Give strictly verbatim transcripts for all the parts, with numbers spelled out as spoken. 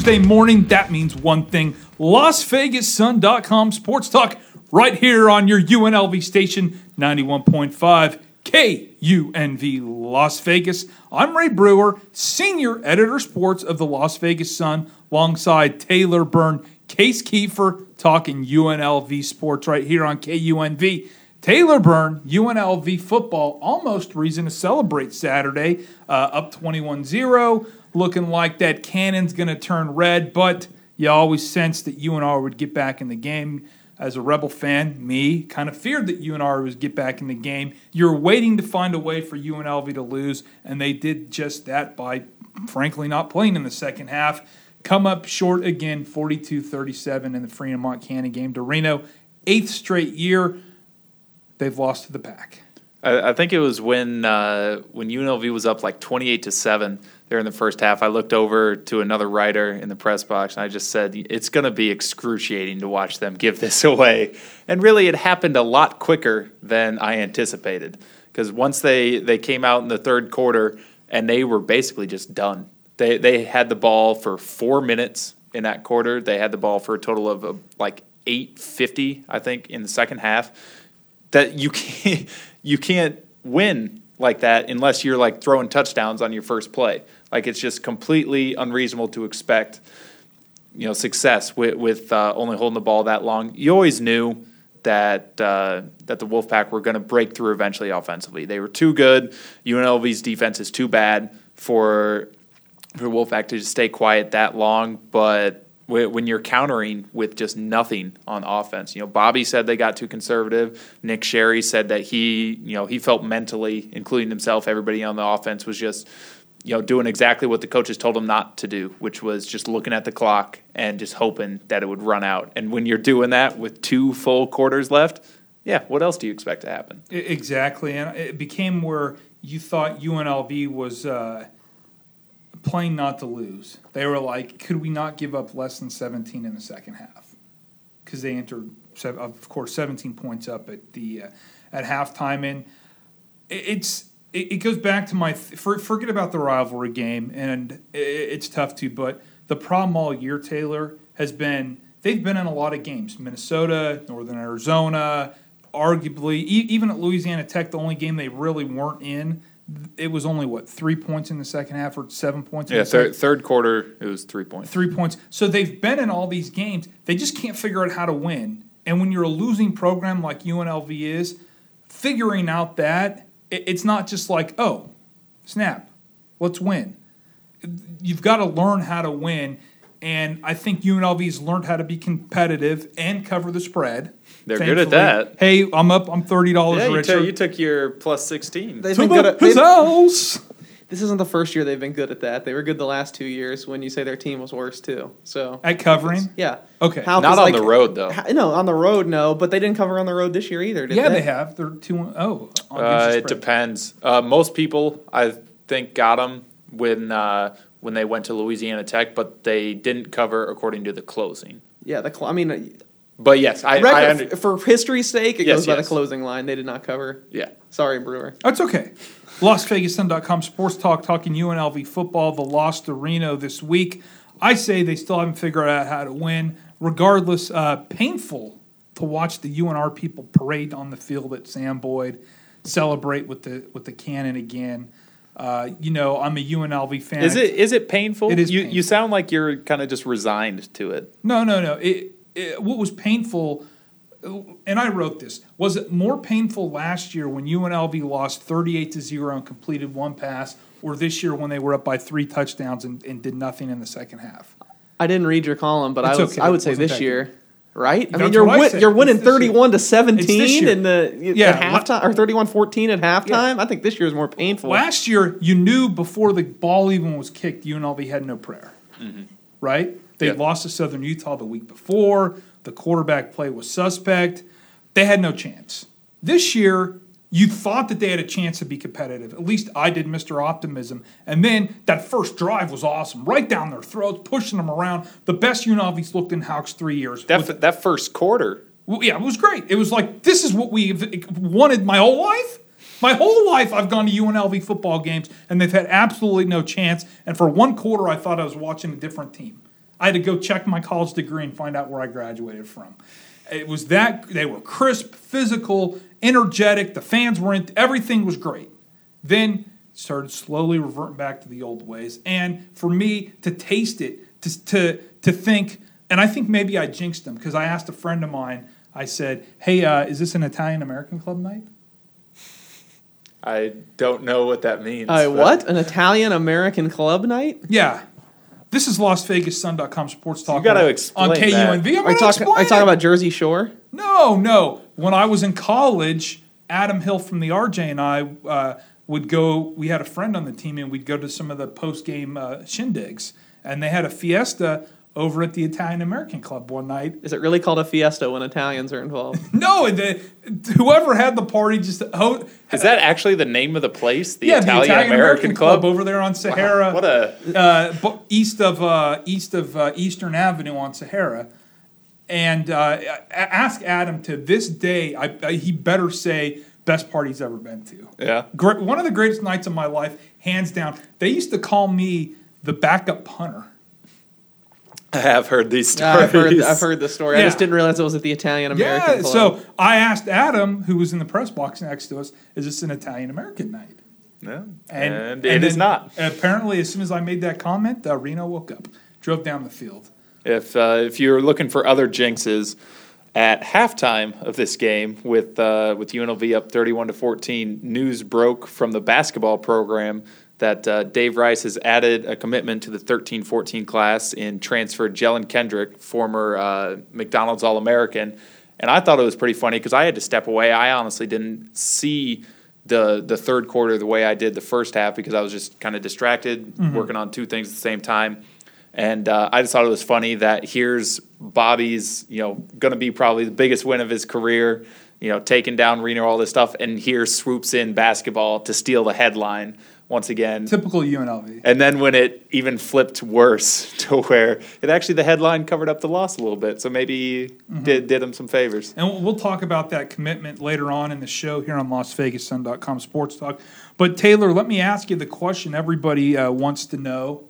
Tuesday morning, that means one thing. Las Vegas Sun dot com Sports Talk right here on your U N L V station, ninety-one point five K U N V Las Vegas. I'm Ray Brewer, Senior Editor Sports of the Las Vegas Sun, alongside Taylor Byrne, Case Kiefer, talking U N L V sports right here on K U N V. Taylor Byrne, U N L V football, almost reason to celebrate Saturday, uh, up twenty-one zero, looking like that cannon's going to turn red, but you always sensed that U N R would get back in the game. As a Rebel fan, me, kind of feared that U N R would get back in the game. You're waiting to find a way for U N L V to lose, and they did just that by, frankly, not playing in the second half. Come up short again, forty-two thirty-seven in the Fremont Cannon game to Reno. Eighth straight year, they've lost to the pack. I, I think it was when uh, when U N L V was up like twenty-eight to seven there in the first half. I looked over to another writer in the press box, and I just said, it's going to be excruciating to watch them give this away. And really, it happened a lot quicker than I anticipated, because once they, they came out in the third quarter, and they were basically just done. They they had the ball for four minutes in that quarter. They had the ball for a total of uh, like eight fifty, I think, in the second half. That you can't you can't win like that unless you're like throwing touchdowns on your first play. Like, it's just completely unreasonable to expect, you know, success with with uh, only holding the ball that long. You always knew that uh, that the Wolfpack were going to break through eventually offensively. They were too good. U N L V's defense is too bad for for Wolfpack to just stay quiet that long. But when you're countering with just nothing on offense, you know, Bobby said they got too conservative. Nick Sherry said that he, you know, he felt mentally, including himself, everybody on the offense was just, you know, doing exactly what the coaches told them not to do, which was just looking at the clock and just hoping that it would run out. And when you're doing that with two full quarters left, yeah, what else do you expect to happen? Exactly. And it became where you thought U N L V was uh, playing not to lose. They were like, could we not give up less than seventeen in the second half? Because they entered, of course, seventeen points up at the uh, at halftime. And it's it, it goes back to my th- – for, forget about the rivalry game, and it, it's tough to, but the problem all year, Taylor, has been they've been in a lot of games. Minnesota, Northern Arizona, arguably, e- even at Louisiana Tech, the only game they really weren't in, it was only, what, three points in the second half or seven points in yeah, the second half? Yeah, third quarter, it was three points. Three points. So they've been in all these games. They just can't figure out how to win. And when you're a losing program like U N L V is, figuring out that, it, it's not just like, oh, snap, let's win. You've got to learn how to win. And I think U N L V's learned how to be competitive and cover the spread. They're Thankfully. good at that. Hey, I'm up. I'm thirty dollars yeah, you richer. T- you took your plus sixteen. They've been good at they've, This isn't the first year they've been good at that. They were good the last two years when you say their team was worse, too. So at covering? Yeah. Okay. How, Not on like, the road, though. How, no, on the road, no. But they didn't cover on the road this year either, did yeah, they? they have. They're two one oh. Uh, it depends. Uh, most people, I think, got them when uh, – when they went to Louisiana Tech, but they didn't cover according to the closing. Yeah, the cl- I mean, but yes, I, record, I under- for history's sake, it yes, goes by yes. the closing line. They did not cover. Yeah, sorry, Brewer. That's okay. Las Vegas Sun dot com Sports Talk talking U N L V football. The loss to Reno this week. I say they still haven't figured out how to win. Regardless, uh, painful to watch the U N R people parade on the field at Sam Boyd, celebrate with the with the cannon again. Uh, you know, I'm a U N L V fan. Is it is it painful? It is You painful. you sound like you're kind of just resigned to it. No, no, no. It, it, what was painful, and I wrote this, was it more painful last year when U N L V lost thirty-eight to zero and completed one pass, or this year when they were up by three touchdowns and, and did nothing in the second half? I didn't read your column, but It's I would, okay. I would say Wasn't this that year, right? I That's mean, you're what I win, said. you're winning It's this year. thirty-one to It's this seventeen year. in the Yeah, at halftime or thirty-one fourteen at halftime. I think this year is more painful. Last year, you knew before the ball even was kicked, U N L V had no prayer, Mm-hmm. right? They Yeah. lost to Southern Utah the week before. The quarterback play was suspect. They had no chance. This year, you thought that they had a chance to be competitive. At least I did, Mister Optimism. And then that first drive was awesome. Right down their throats, pushing them around. The best U N L V's looked in Hauck's three years. That With- f- that first quarter. Well, yeah, it was great. It was like, this is what we've wanted my whole life. My whole life I've gone to U N L V football games, and they've had absolutely no chance. And for one quarter, I thought I was watching a different team. I had to go check my college degree and find out where I graduated from. It was that they were crisp, physical, energetic. The fans were in. Everything was great. Then started slowly reverting back to the old ways. And for me to taste it, to to to think, and I think maybe I jinxed them because I asked a friend of mine. I said, "Hey, uh, is this an Italian American club night?" I don't know what that means. Uh, what? An Italian American club night? Yeah. This is Las Vegas Sun dot com Sports Talk. You gotta explain on K U N V. that. I'm Are you gonna talking, are you explain talking it. about Jersey Shore? No, no. When I was in college, Adam Hill from the R J and I uh, would go. We had a friend on the team, and we'd go to some of the post-game uh, shindigs. And they had a fiesta over at the Italian American Club one night. Is it really called a fiesta when Italians are involved? No, the, whoever had the party just ho- Is that actually the name of the place? The yeah, Italian, the Italian American, Club? over there on Sahara. What a uh, bu- east of uh, east of uh, Eastern Avenue on Sahara, and uh, a- ask Adam to this day. I, I, he better say best party he's ever been to. yeah. Great, one of the greatest nights of my life, hands down. They used to call me the backup punter. I have heard these stories. Uh, I've heard I've heard the story. Yeah. I just didn't realize it was at the Italian American Yeah, Club. so I asked Adam, who was in the press box next to us, "Is this an Italian American night?" Yeah. And, And, and it is then not. Apparently, as soon as I made that comment, uh, Reno woke up, drove down the field. If uh, if you're looking for other jinxes, at halftime of this game with uh, with U N L V up thirty-one to fourteen, news broke from the basketball program that uh, Dave Rice has added a commitment to the thirteen fourteen class and transferred Jalen Kendrick, former uh, McDonald's All-American. And I thought it was pretty funny because I had to step away. I honestly didn't see the the third quarter the way I did the first half because I was just kind of distracted, mm-hmm. working on two things at the same time. And uh, I just thought it was funny that here's Bobby's, you know, going to be probably the biggest win of his career, you know, taking down Reno, all this stuff, and here swoops in basketball to steal the headline once again. Typical U N L V. And then when it even flipped worse to where it actually, the headline covered up the loss a little bit, so maybe mm-hmm. did did him some favors. And we'll talk about that commitment later on in the show here on Las Vegas Sun dot com Sports Talk. But Taylor, let me ask you the question everybody uh, wants to know.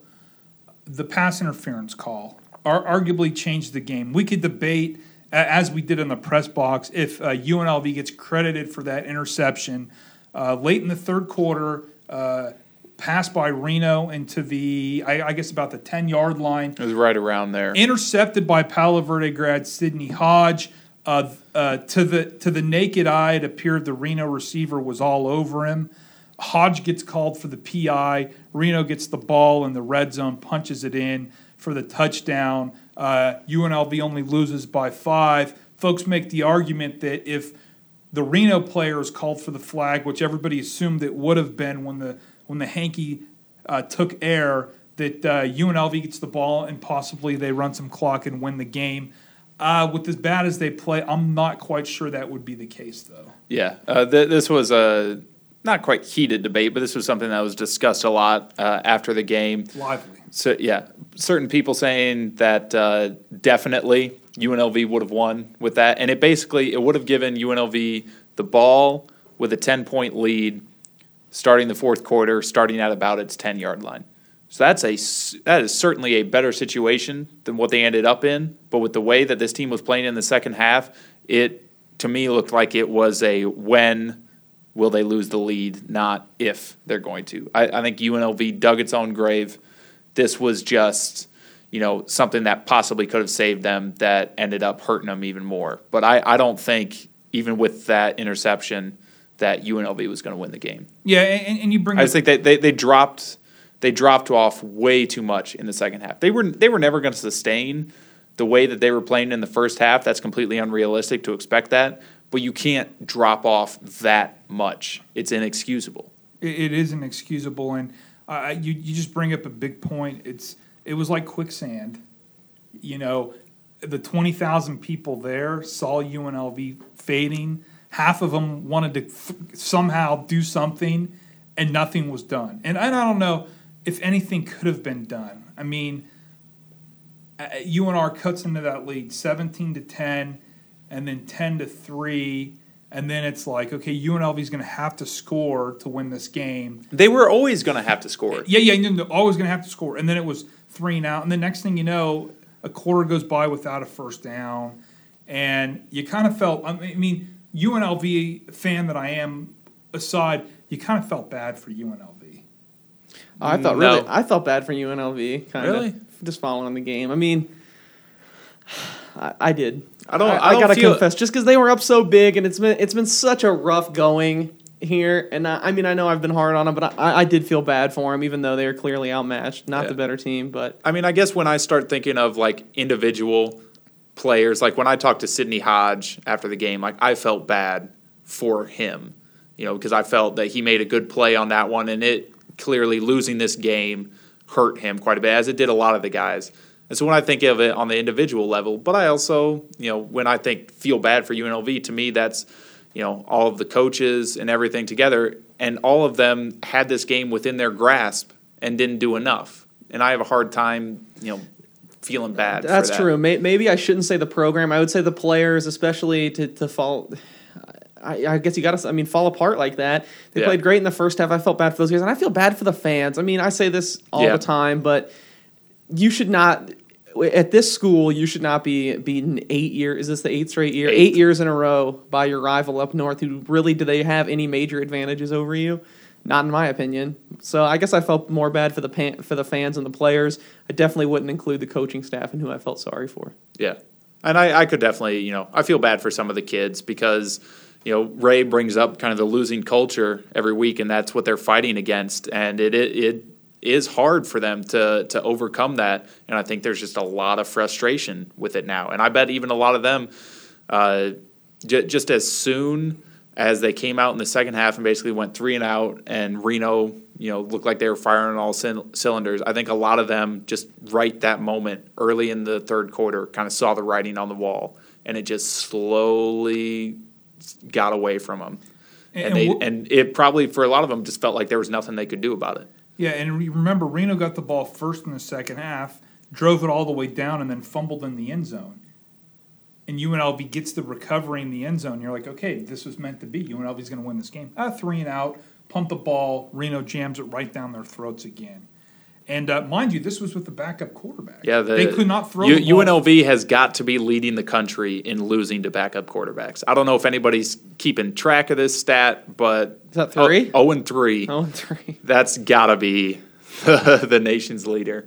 The pass interference call ar- arguably changed the game. We could debate, uh, as we did in the press box, if uh, U N L V gets credited for that interception. Uh, late in the third quarter, uh, pass by Reno into the, I, I guess, about the ten-yard line. It was right around there. Intercepted by Palo Verde grad Sidney Hodge. Uh, uh, to the to the naked eye, it appeared the Reno receiver was all over him. Hodge gets called for the P I. Reno gets the ball in the red zone, punches it in for the touchdown. Uh, U N L V only loses by five. Folks make the argument that if the Reno player is called for the flag, which everybody assumed it would have been when the when the hanky uh, took air, that uh, U N L V gets the ball and possibly they run some clock and win the game. Uh, with as bad as they play, I'm not quite sure that would be the case, though. Yeah, uh, th- this was a not quite heated debate, but this was something that was discussed a lot uh, after the game. Lively. So yeah, certain people saying that uh, definitely U N L V would have won with that, and it basically it would have given U N L V the ball with a ten-point lead, starting the fourth quarter, starting at about its ten-yard line. So that's a that is certainly a better situation than what they ended up in. But with the way that this team was playing in the second half, it to me looked like it was a when will they lose the lead, not if they're going to. I, I think U N L V dug its own grave. This was just, you know, something that possibly could have saved them that ended up hurting them even more. But I, I don't think, even with that interception, that U N L V was going to win the game. Yeah, and, and you bring I just think they, they, they dropped they dropped off way too much in the second half. They were they were never going to sustain the way that they were playing in the first half. That's completely unrealistic to expect that. But you can't drop off that much. It's inexcusable. It, it is inexcusable, and uh, you you just bring up a big point. It's it was like quicksand. You know, the twenty thousand people there saw U N L V fading. Half of them wanted to th- somehow do something, and nothing was done. And, and I don't know if anything could have been done. I mean, uh, U N R cuts into that lead seventeen to ten. And then ten to three, and then it's like, okay, U N L V is going to have to score to win this game. They were always going to have to score. Yeah, yeah, they're always going to have to score. And then it was three and out, and the next thing you know, a quarter goes by without a first down, and you kind of felt. I mean, U N L V fan that I am aside, you kind of felt bad for U N L V. Oh, I thought No. really, I felt bad for U N L V. Kind of Really? just following the game. I mean, I, I did. I don't- I I, don't gotta feel- confess, just because they were up so big, and it's been it's been such a rough going here. And I, I mean, I know I've been hard on them, but I, I did feel bad for them, even though they were clearly outmatched, not Yeah. the better team. But I mean, I guess when I start thinking of like individual players, like when I talked to Sidney Hodge after the game, like I felt bad for him, you know, because I felt that he made a good play on that one, and it clearly losing this game hurt him quite a bit, as it did a lot of the guys. And so when I think of it on the individual level, but I also, you know, when I think feel bad for U N L V, to me that's, you know, all of the coaches and everything together, and all of them had this game within their grasp and didn't do enough. And I have a hard time, you know, feeling bad. that's for that. true. May, maybe I shouldn't say the program. I would say the players, especially to to fall. I, I guess you got to. I mean, fall apart like that. They Yeah. played great in the first half. I felt bad for those guys, and I feel bad for the fans. I mean, I say this all Yeah. the time, but you should not. At this school, you should not be beaten eight years. Is this the eighth straight year? Eight. Eight years in a row by your rival up north. Who really do they have any major advantages over you? Not in my opinion. So I guess I felt more bad for the pan, for the fans and the players. I definitely wouldn't include the coaching staff and who I felt sorry for. Yeah. And I, I could definitely, you know, I feel bad for some of the kids because, you know, Ray brings up kind of the losing culture every week, and that's what they're fighting against. And it it, it is hard for them to to overcome that. And I think there's just a lot of frustration with it now. And I bet even a lot of them, uh, j- just as soon as they came out in the second half and basically went three and out, and Reno, you know, looked like they were firing on all c- cylinders. I think a lot of them just right that moment, early in the third quarter, kind of saw the writing on the wall, and it just slowly got away from them. And, And- they and wh- and it probably for a lot of them just felt like there was nothing they could do about it. Yeah, and re- remember, Reno got the ball first in the second half, drove it all the way down, and then fumbled in the end zone. And U N L V gets the recovery in the end zone. You're like, okay, this was meant to be. U N L V's going to win this game. Ah, three and out, pump the ball. Reno jams it right down their throats again. And uh, mind you, this was with the backup quarterback. Yeah, the, they could not throw U, the ball. U N L V has got to be leading the country in losing to backup quarterbacks. I don't know if anybody's keeping track of this stat, but Is that three? Oh, and three. Oh, three. That's got to be the nation's leader.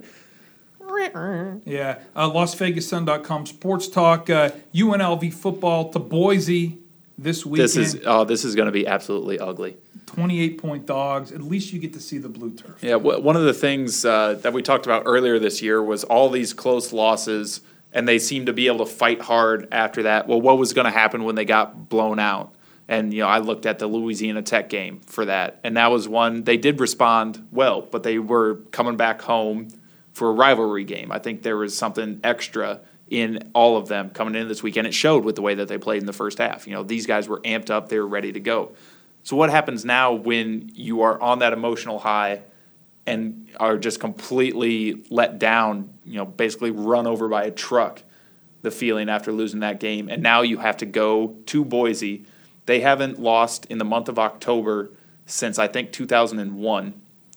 Yeah, uh, Las Vegas Sun dot com Sports Talk. Uh, U N L V football to Boise this weekend. This is oh, this is going to be absolutely ugly. twenty-eight point dogs. At least you get to see the blue turf. Yeah, w- one of the things uh, that we talked about earlier this year was all these close losses, and they seemed to be able to fight hard after that. Well, what was going to happen when they got blown out? And, you know, I looked at the Louisiana Tech game for that, and that was one they did respond well, but they were coming back home for a rivalry game. I think there was something extra in all of them coming in this weekend. It showed with the way that they played in the first half. You know, these guys were amped up, they were ready to go. So what happens now when you are on that emotional high and are just completely let down, you know, basically run over by a truck, the feeling after losing that game, and now you have to go to Boise. They haven't lost in the month of October since, I think, two thousand one.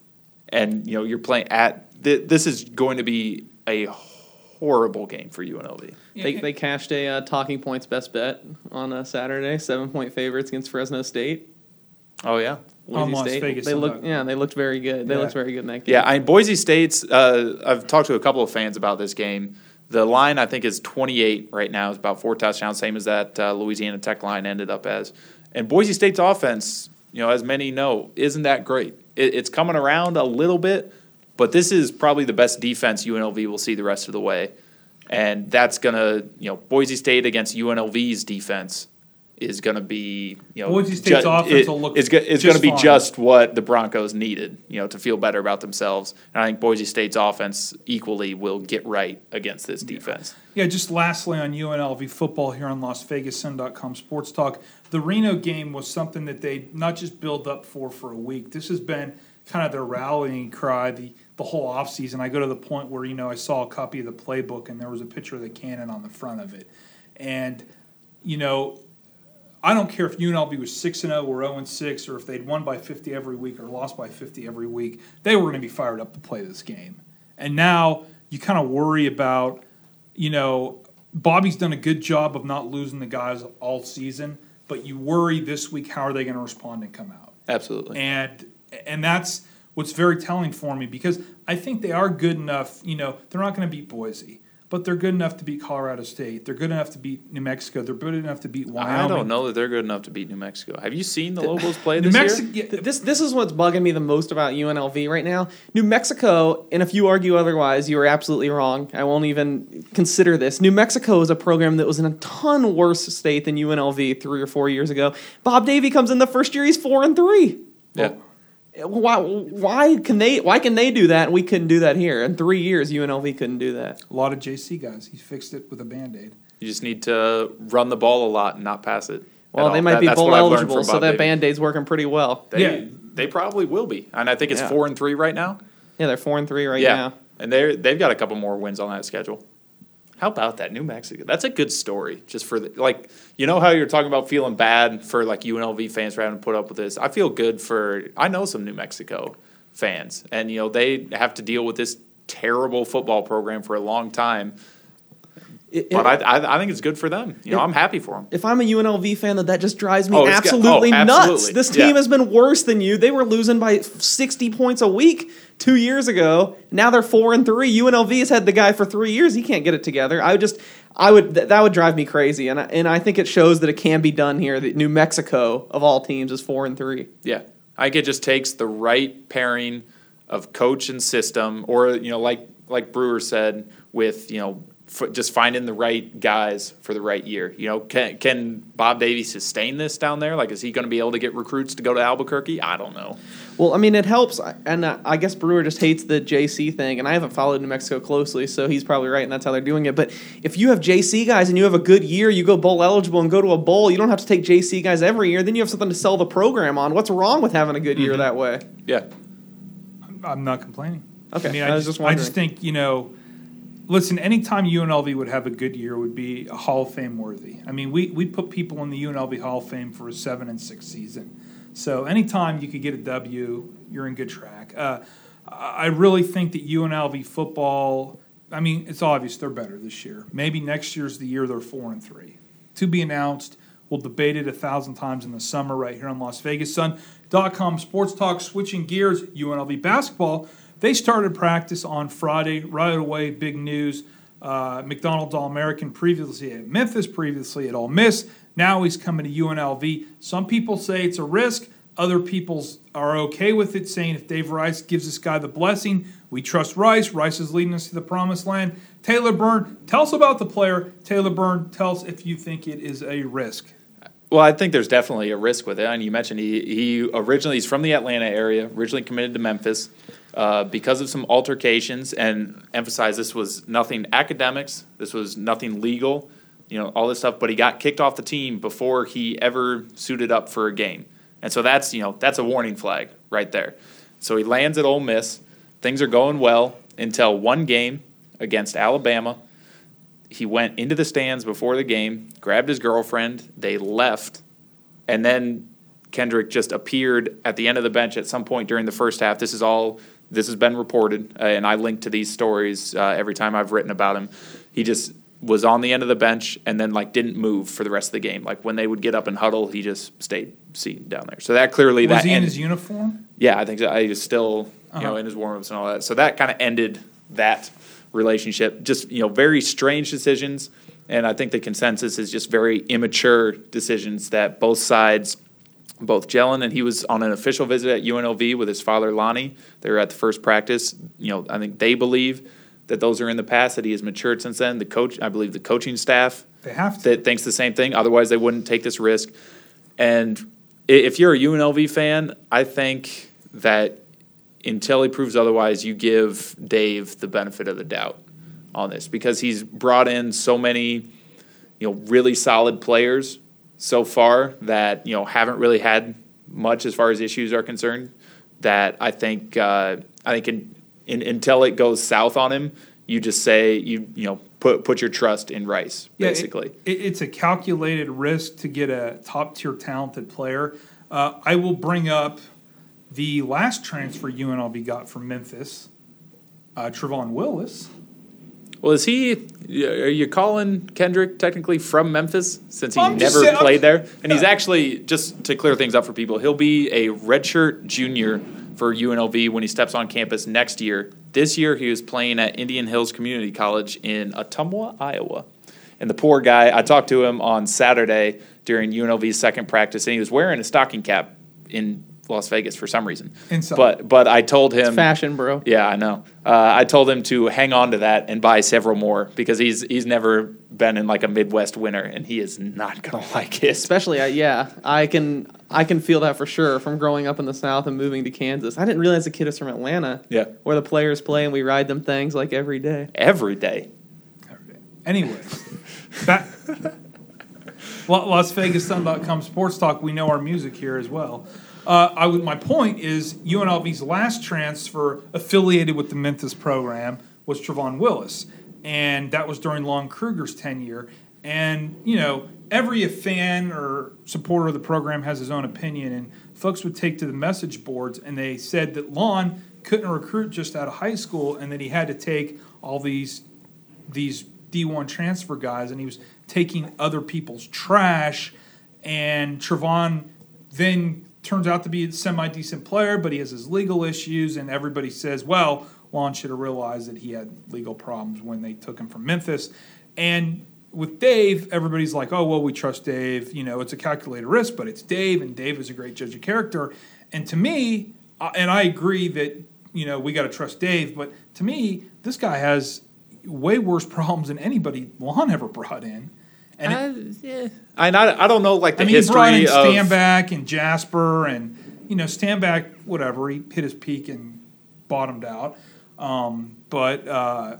And, you know, you're playing at th- – this is going to be a horrible game for U N L V. They, they cashed a uh, Talking Points best bet on a Saturday, seven-point favorites against Fresno State. Oh, yeah. On Boise Las State. Vegas They Sun look, dot com. yeah, they looked very good. They Yeah. looked very good in that game. Yeah, I mean, Boise State's uh, – I've talked to a couple of fans about this game. The line, I think, is twenty-eight right now. It's about four touchdowns, same as that uh, Louisiana Tech line ended up as. And Boise State's offense, you know, as many know, isn't that great. It, it's coming around a little bit, but this is probably the best defense U N L V will see the rest of the way. And that's going to, you know, Boise State against U N L V's defense is going to be, you know, Boise State's offense will look it's, go- it's just going to be fine. just what the Broncos needed, you know, to feel better about themselves. And I think Boise State's offense equally will get right against this defense. Yeah, just lastly on U N L V football here on Las Vegas Sun dot com Sports Talk, the Reno game was something that they not just build up for for a week. This has been kind of their rallying cry the, the whole offseason. I go to the point where, you know, I saw a copy of the playbook and there was a picture of the cannon on the front of it. And, you know, I don't care if U N L V was six and oh or oh and six or if they'd won by fifty every week or lost by fifty every week. They were going to be fired up to play this game. And now you kind of worry about, you know, Bobby's done a good job of not losing the guys all season, but you worry this week, how are they going to respond and come out? Absolutely. And and that's what's very telling for me, because I think they are good enough. You know, they're not going to beat Boise, but they're good enough to beat Colorado State. They're good enough to beat New Mexico. They're good enough to beat Wyoming. I don't know that they're good enough to beat New Mexico. Have you seen the Lobos play New this Mexico, year? yeah, This this is what's bugging me the most about U N L V right now. New Mexico, and if you argue otherwise, you are absolutely wrong. I won't even consider this. New Mexico is a program that was in a ton worse state than U N L V three or four years ago. Bob Davie comes in the first year, he's four and three. Yeah. Why why can they why can they do that and we couldn't do that here? In three years, U N L V couldn't do that. a lot of J C guys. He fixed it with a Band-Aid. You just need to run the ball a lot and not pass it. Well, at they all. might That- be that's bowl what I've learned eligible, from so Bob that Davie. Band-Aid's working pretty well. They, Yeah. they probably will be, and I think it's Yeah. four and three right now. Yeah, they're four and three right yeah, now. and they they've got a couple more wins on that schedule. How about that, New Mexico? That's a good story. Just for the, like, you know how you're talking about feeling bad for like U N L V fans for having to put up with this. I feel good for. I know some New Mexico fans, and you know they have to deal with this terrible football program for a long time. It- But it- I, I, I think it's good for them. You know, It- I'm happy for them. If I'm a U N L V fan, that that just drives me Oh, it's got- absolutely oh, nuts. absolutely. This team Yeah. has been worse than you. They were losing by sixty points a week two years ago. Now they're four and three. U N L V has had the guy for three years. He can't get it together. I would just, I would th- that would drive me crazy. And I, and I think it shows that it can be done here. That New Mexico of all teams is four and three. Yeah, I think it just takes the right pairing of coach and system, or you know, like like Brewer said, with you know, f- just finding the right guys for the right year. You know, can can Bob Davie sustain this down there? Like, is he going to be able to get recruits to go to Albuquerque? I don't know. Well, I mean, it helps, and uh, I guess Brewer just hates the J C thing, and I haven't followed New Mexico closely, so he's probably right, and that's how they're doing it. But if you have J C guys and you have a good year, you go bowl eligible and go to a bowl, you don't have to take J C guys every year, then you have something to sell the program on. What's wrong with having a good year that way? Yeah, I'm not complaining. Okay, I mean, I I, was just, just I just wondering. think, you know, listen, anytime U N L V would have a good year would be a Hall of Fame worthy. I mean, we we put people in the U N L V Hall of Fame for a seven and six season. So anytime you could get a W, you're in good track. Uh, I really think that U N L V football, I mean, it's obvious they're better this year. Maybe next year's the year they're four and three. To be announced. We'll debate it a thousand times in the summer right here on Las Vegas Sun dot com Sports Talk. Switching gears, U N L V basketball. They started practice on Friday. Right away, big news. Uh, McDonald's All-American previously at Memphis, previously at Ole Miss. Now he's coming to U N L V. Some people say it's a risk. Other people are okay with it, saying if Dave Rice gives this guy the blessing, we trust Rice. Rice is leading us to the promised land. Taylor Byrne, tell us about the player. Taylor Byrne, tell us if you think it is a risk. well, I think there's definitely a risk with it. And you mentioned he he originally he's from the Atlanta area, originally committed to Memphis. Uh, because of some altercations, and emphasize this was nothing academics, this was nothing legal, you know, all this stuff, but he got kicked off the team before he ever suited up for a game. And so that's, you know, that's a warning flag right there. So he lands at Ole Miss. Things are going well until one game against Alabama. He went into the stands before the game, grabbed his girlfriend, they left, and then Kendrick just appeared at the end of the bench at some point during the first half. This is all This has been reported, uh, and I link to these stories uh, every time I've written about him. He just was on the end of the bench and then like didn't move for the rest of the game. Like when they would get up and huddle, he just stayed seated down there. So that clearly Was that he in end- his uniform? yeah, I think so. I was still you know Uh-huh. in his warm-ups and all that. So that kind of ended that relationship. Just you know very strange decisions, and I think the consensus is just very immature decisions that both sides. Both Jelen and he was on an official visit at U N L V with his father Lonnie. They were at the first practice. You know, I think they believe that those are in the past. That he has matured since then. The coach, I believe, the coaching staff They have to. that thinks the same thing. Otherwise, they wouldn't take this risk. And i- if you're a U N L V fan, I think that until he proves otherwise, you give Dave the benefit of the doubt on this because he's brought in so many, you know, really solid players so far that you know haven't really had much as far as issues are concerned. That I think uh, I think in, in, until it goes south on him, you just say you you know put put your trust in Rice Yeah, it- basically. it, it's a calculated risk to get a top tier talented player. Uh, I will bring up the last transfer U N L V got from Memphis, uh, Trevon Willis. Well, is he? Are you calling Kendrick technically from Memphis since he I'm just never saying- played there? And he's actually, just to clear things up for people, he'll be a redshirt junior for U N L V when he steps on campus next year. This year, he was playing at Indian Hills Community College in Ottumwa, Iowa. And the poor guy, I talked to him on Saturday during U N L V's second practice, and he was wearing a stocking cap in Las Vegas for some reason. Inside. But but I told him, It's fashion, bro. yeah, I know. Uh, I told him to hang on to that and buy several more because he's he's never been in like a Midwest winter, and he is not gonna like it. Especially, uh, yeah, I can I can feel that for sure from growing up in the South and moving to Kansas. I didn't realize the kid was from Atlanta. Yeah. Where the players play and we ride them things like every day. Every day. Anyways, back Las Vegas Sun dot com Sports Talk. We know our music here as well. Uh, I would, my point is U N L V's last transfer affiliated with the Memphis program was Trevon Willis, and that was during Lon Kruger's tenure. And, you know, every fan or supporter of the program has his own opinion, and folks would take to the message boards, and they said that Lon couldn't recruit just out of high school and that he had to take all these these D one transfer guys, and he was taking other people's trash, and Trevon then turns out to be a semi-decent player, but he has his legal issues, and everybody says, well, Lon should have realized that he had legal problems when they took him from Memphis. And with Dave, everybody's like, oh, well, we trust Dave. You know, it's a calculated risk, but it's Dave, and Dave is a great judge of character. And to me, uh, and I agree that, you know, we got to trust Dave, but to me, this guy has way worse problems than anybody Lon ever brought in. And it, Uh, yeah. I, not, I don't know, like, the I mean, he brought in history of... Stanback and Jasper, and, you know, Stanback, whatever, he hit his peak and bottomed out. Um, but uh,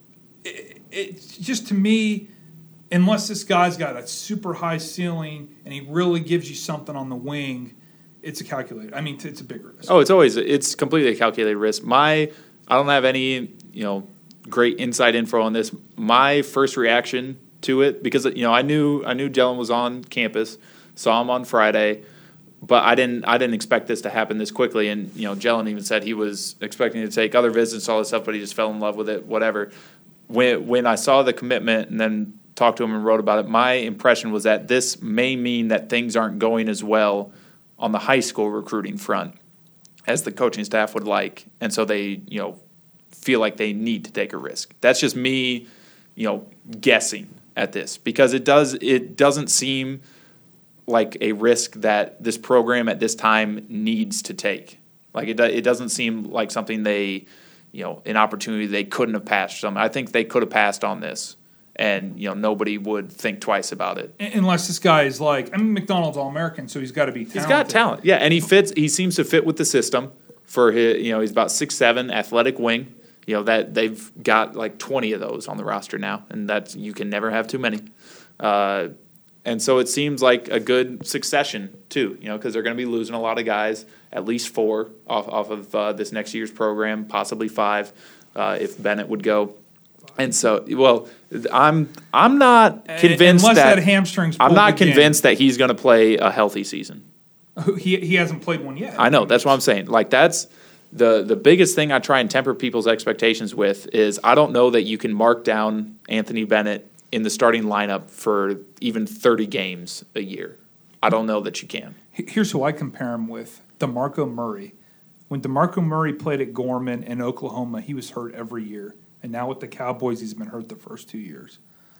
it, it's just, to me, unless this guy's got a super high ceiling and he really gives you something on the wing, it's a calculated. I mean, it's a big risk. Oh, it's always, it's completely a calculated risk. My, I don't have any, you know, great inside info on this. My first reaction to it, because, you know, I knew I knew Jalen was on campus, saw him on Friday, but I didn't I didn't expect this to happen this quickly. And, you know, Jalen even said he was expecting to take other visits, all this stuff, but he just fell in love with it, whatever. When when I saw the commitment and then talked to him and wrote about it, my impression was that this may mean that things aren't going as well on the high school recruiting front as the coaching staff would like, and so they, you know, feel like they need to take a risk. That's just me, you know, guessing at this, because it does it doesn't seem like a risk that this program at this time needs to take. Like it, do, it doesn't seem like something they, you know, an opportunity they couldn't have passed. Some I think they could have passed on this, and, you know, nobody would think twice about it. Unless this guy is like, I mean, McDonald's All-American, so he's got to be talented. He's got talent, yeah, and he fits. He seems to fit with the system. For his, you know, he's about six seven, athletic wing. You know, that they've got like twenty of those on the roster now, and that's, you can never have too many. Uh, and so it seems like a good succession too, you know, because they're going to be losing a lot of guys, at least four off off of uh, this next year's program, possibly five uh, if Bennett would go. And so, well, I'm I'm not convinced Unless that, that hamstring's I'm pulled not again. convinced that he's going to play a healthy season. He he hasn't played one yet. I know, that's what I'm saying. Like, that's the the biggest thing I try and temper people's expectations with is I don't know that you can mark down Anthony Bennett in the starting lineup for even thirty games a year. I don't know that you can. Here's who I compare him with: DeMarco Murray. When DeMarco Murray played at Gorman in Oklahoma, he was hurt every year, and now with the Cowboys, he's been hurt the first two years.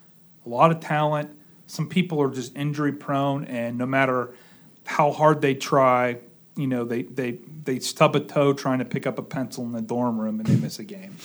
A lot of talent. Some people are just injury prone, and no matter how hard they try, you know, they, they, they stub a toe trying to pick up a pencil in the dorm room and they miss a game.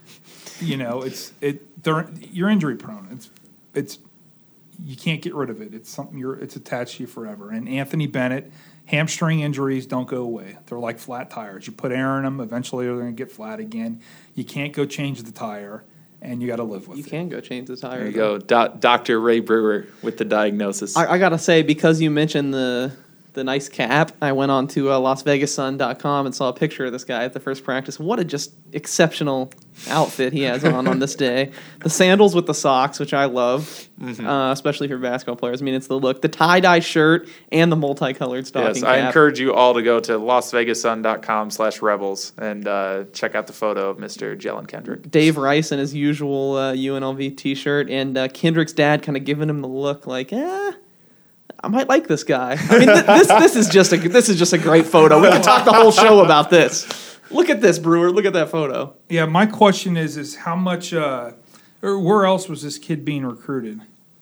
You know, it's it. They're, you're injury prone. It's it's you can't get rid of it. It's something you're. It's attached to you forever. And Anthony Bennett, hamstring injuries don't go away. They're like flat tires. You put air in them, eventually they're going to get flat again. You can't go change the tire, and you got to live with You it. can go change the tire. There you though. go, Do- Doctor Ray Brewer with the diagnosis. I, I gotta say, because you mentioned the the nice cap, I went on to uh, Las Vegas Sun dot com and saw a picture of this guy at the first practice. What a just exceptional outfit he has on on this day. The sandals with the socks, which I love, mm-hmm. uh, especially for basketball players. I mean, it's the look. The tie-dye shirt and the multicolored stocking yes, cap. I encourage you all to go to Las Vegas Sun dot com slash rebels and uh, check out the photo of Mister Jalen Kendrick. Dave Rice in his usual uh, U N L V t-shirt, and uh, Kendrick's dad kind of giving him the look like, eh, I might like this guy. I mean, th- this this is just a this is just a great photo. We could talk the whole show about this. Look at this, Brewer. Look at that photo. Yeah, my question is, is how much, uh, or where else was this kid being recruited?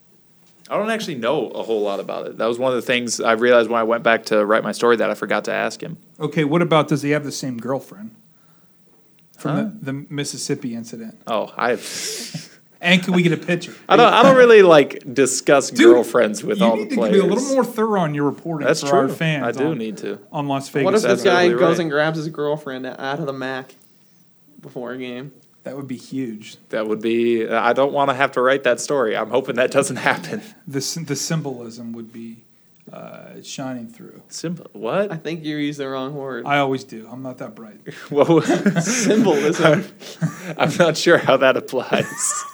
I don't actually know a whole lot about it. That was one of the things I realized when I went back to write my story that I forgot to ask him. Okay, what about, does he have the same girlfriend from Huh? the, the Mississippi incident? Oh, I And can we get a picture? I don't I don't really like discuss Dude, girlfriends with you all need the to players. be a little more thorough on your reporting That's for true. our fans. I do on, need to. on Las Vegas. What if this That's guy absolutely goes right. and grabs his girlfriend out of the M A C before a game? That would be huge. That would be. I don't want to have to write that story. I'm hoping that doesn't happen. The sy- the symbolism would be uh, shining through. Simple. I What? think you used the wrong word. I always do. I'm not that bright. Whoa. Symbolism. I'm not sure how that applies.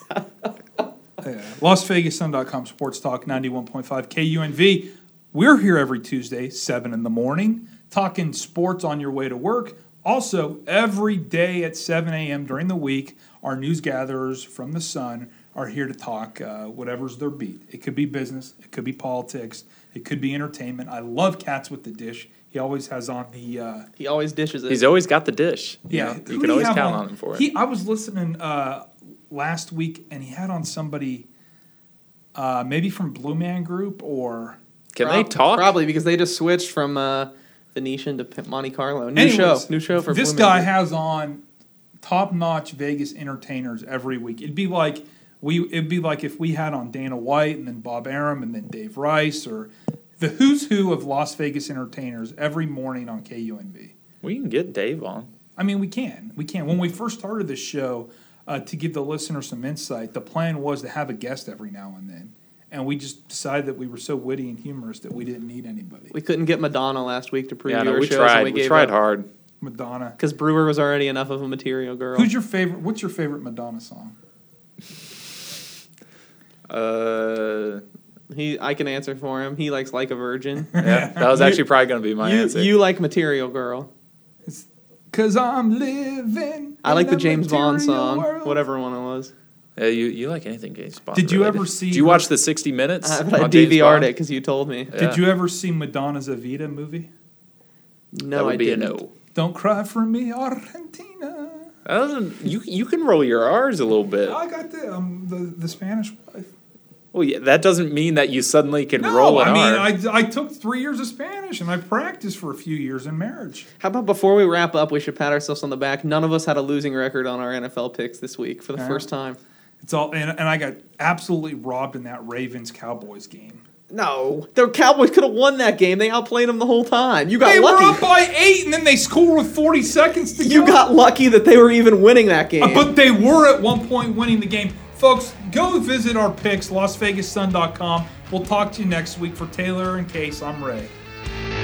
Yeah. Las Vegas Sun dot com Sports Talk ninety-one point five K U N V. We're here every Tuesday, seven in the morning, talking sports on your way to work. Also, every day at seven a.m. during the week, our news gatherers from the Sun are here to talk uh, whatever's their beat. It could be business, it could be politics, it could be entertainment. I love Cats with the Dish. He always has on the uh, He always dishes it. He's always got the dish. You yeah. know, who you did can he always have count on him for it. He, I was listening uh, last week, and he had on somebody uh, maybe from Blue Man Group or. Can Prob- they talk? Probably because they just switched from uh, Venetian to P- Monte Carlo. New Anyways, show. New show for this Blue guy Man. has on top-notch Vegas entertainers every week. It'd be like we. It'd be like if we had on Dana White and then Bob Arum and then Dave Rice or the who's who of Las Vegas entertainers every morning on K U N V. We can get Dave on. I mean, we can. We can. When we first started this show, uh, to give the listener some insight, the plan was to have a guest every now and then. And we just decided that we were so witty and humorous that we didn't need anybody. We couldn't get Madonna last week to preview Yeah, no, our we shows. tried. And We, we, tried hard. Madonna. Because Brewer was already enough of a material girl. Who's your favorite? What's your favorite Madonna song? Uh, He, I can answer for him. He likes Like a Virgin. yeah, that was actually probably going to be my you, answer. you like Material Girl. Cause I'm living. I like in the a James Bond material song, world. whatever one it was. Yeah, you, you like anything James Bond Did you related. ever see Did you her- watch the sixty Minutes? I, but I on James D V R'd Bond? it because you told me. Yeah. Did you ever see Madonna's Evita movie? No, that would I be didn't. a no. Don't cry for me, Argentina. That doesn't, you you can roll your R's a little bit. I got the um the, the Spanish wife. Well, yeah, that doesn't mean that you suddenly can No, roll an I mean R. I, I took three years of Spanish and I practiced for a few years in marriage. How about before we wrap up, we should pat ourselves on the back. None of us had a losing record on our N F L picks this week for the Yeah. first time. It's all and, and I got absolutely robbed in that Ravens Cowboys game. No, the Cowboys could have won that game. They outplayed them the whole time. You got They lucky. were up by eight and then they scored with forty seconds to You go. got lucky that they were even winning that game. Uh, but they were at one point winning the game. Folks, go visit our picks, Las Vegas Sun dot com. We'll talk to you next week. For Taylor and Case, I'm Ray.